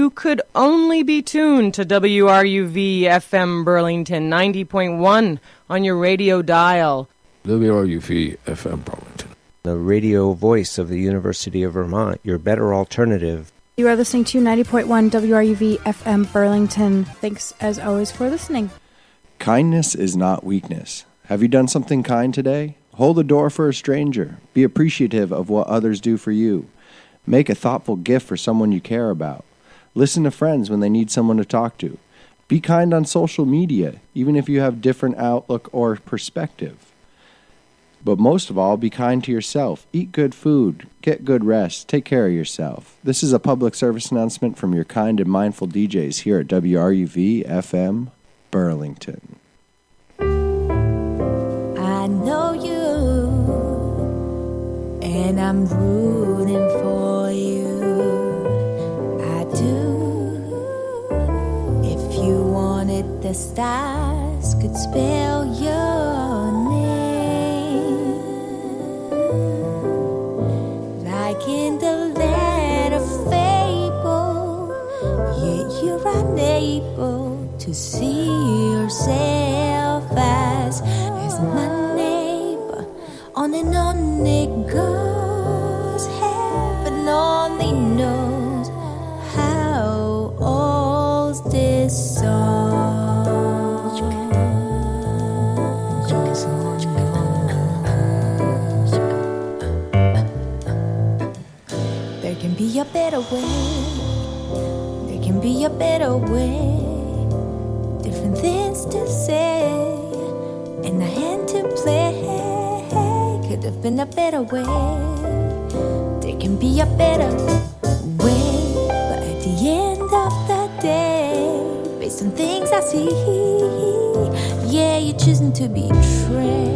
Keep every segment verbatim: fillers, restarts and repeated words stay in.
you could only be tuned to W R U V F M Burlington ninety point one on your radio dial. W R U V F M Burlington, the radio voice of the University of Vermont, your better alternative. You are listening to ninety point one W R U V F M Burlington. Thanks, as always, for listening. Kindness is not weakness. Have you done something kind today? Hold the door for a stranger. Be appreciative of what others do for you. Make a thoughtful gift for someone you care about. Listen to friends when they need someone to talk to. Be kind on social media, even if you have different outlook or perspective. But most of all, be kind to yourself. Eat good food. Get good rest. Take care of yourself. This is a public service announcement from your kind and mindful D Js here at W R U V F M Burlington. I know you, and I'm rooting for you. I do. If you wanted, the stars could spell your name, like in the land of fable. Yet you're unable to see yourself as as my neighbor. On and on it goes. Heaven only knows how old this song. There can be a better way. There can be a better way. Different things to say and a hand to play. Could have been a better way. There can be a better way. But at the end of the day, based on things I see, yeah, you're choosing to betray.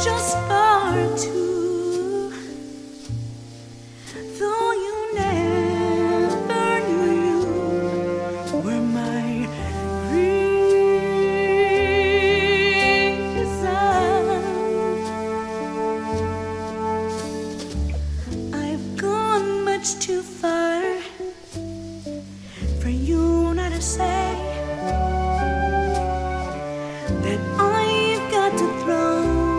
just for two. Though you never knew you were my reason. I've gone much too far for you not to say that I've got to throw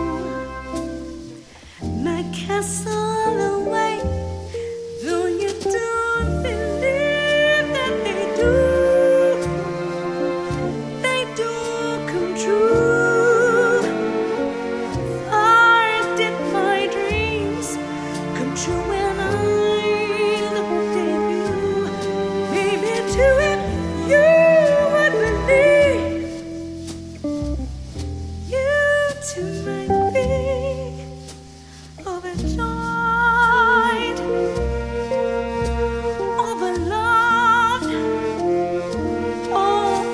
my castle away. Though you don't believe that they do, they do come true. Far did my dreams come true when I looked at you. Maybe too if you would believe, you too might be overjoyed, overloved, or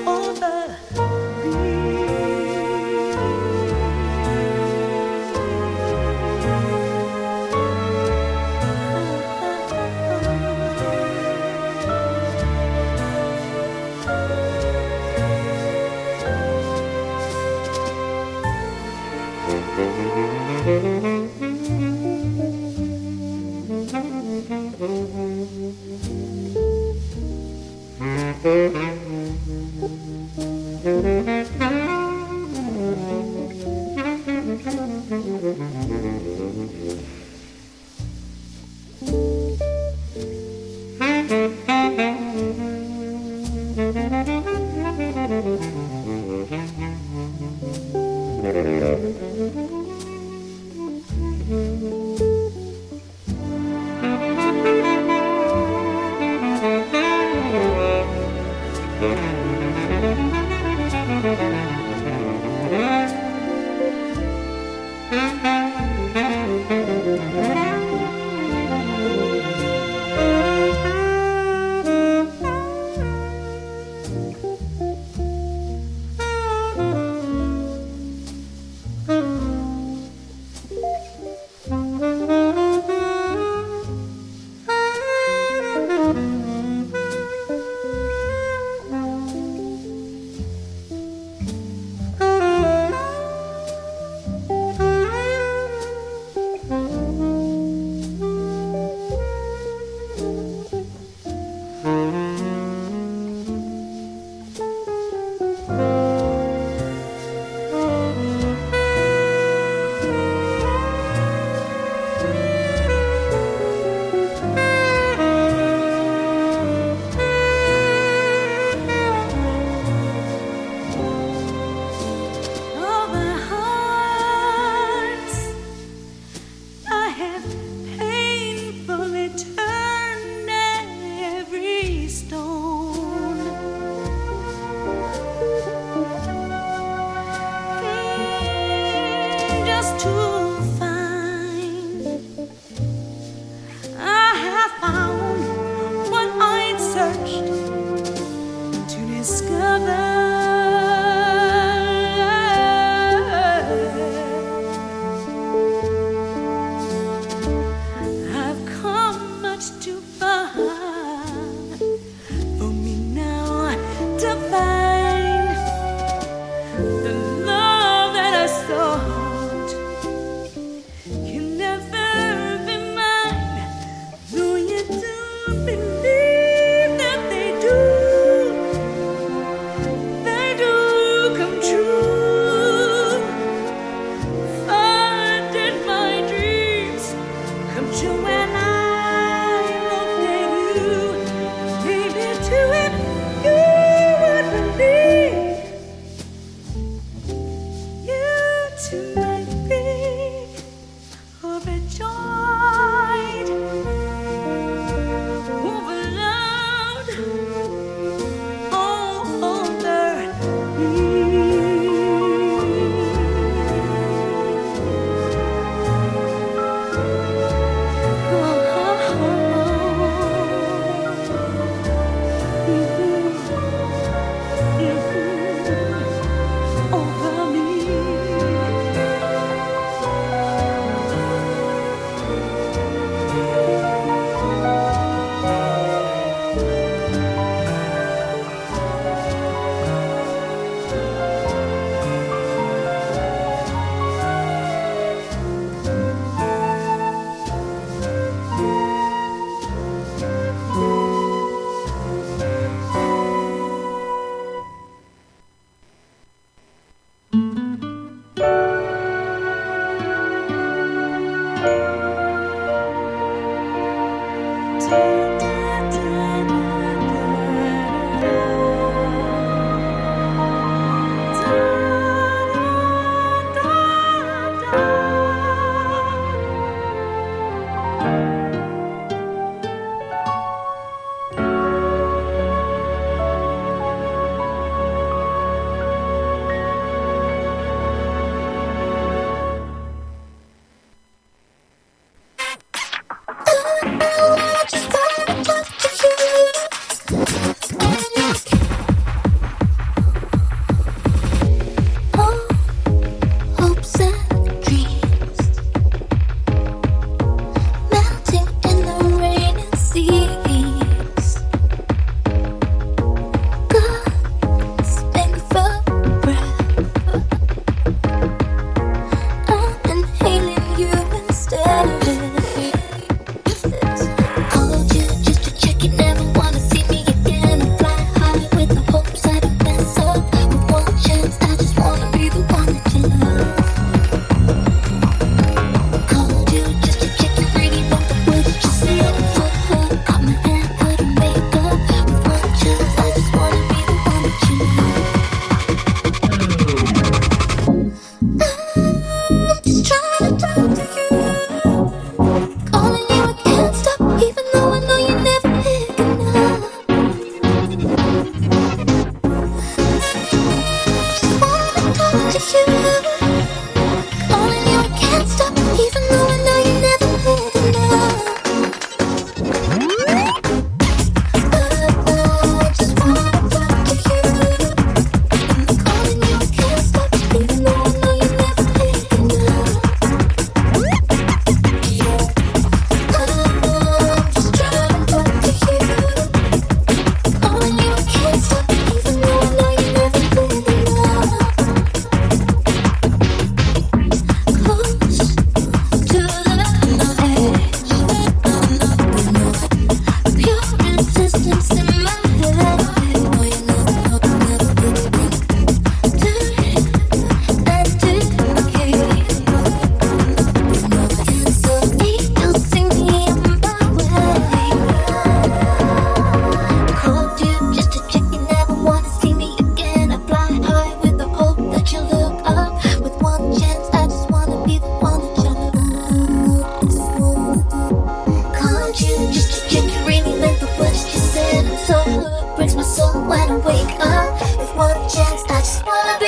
when I wake up. With one chance, I just wanna